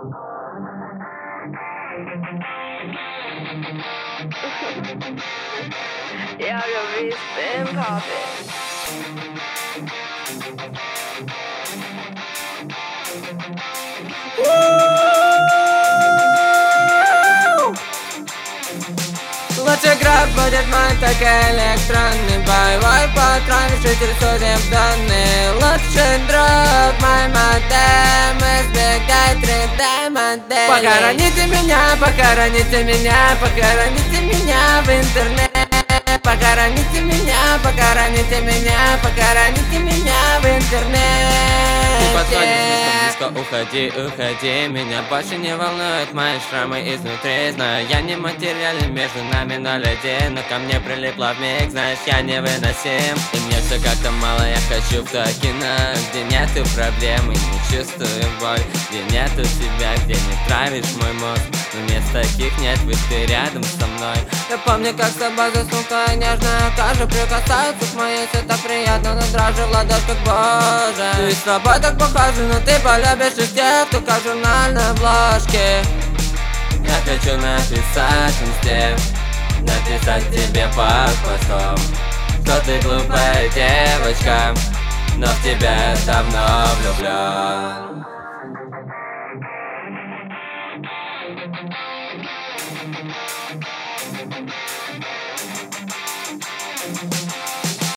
Jag vill visst en poppy. Лучший граб будет мой, так электронный боевой патрон, житель судеб данные. Лучший друг мой модем, избегай 3D моделей. Похороните меня, похороните меня, похороните меня в интернете. Похороните меня, похороните меня, похороните меня в интернете. Ты подходишь слишком близко, уходи, уходи. Меня больше не волнуют мои шрамы изнутри. Знаю, я не материален, между нами 0,1, но ко мне прилипла вмиг, знаешь, я невыносим. И мне все как-то мало, я хочу в то кино, где нету проблем и не чувствую боль, где нету тебя, где не травишь мой мозг. Но мест таких нет, ведь ты рядом со мной. Я помню, как с тобой заснутая нежная кожа прикасается к моей, все так приятно, но дрожи в ладошках, боже. Ты с тобой так похожа, но ты полюбишь их тех, кто как в журнальной обложке. Я хочу написать инсте, написать тебе под постом, что ты глупая девочка, но в тебя давно влюблен.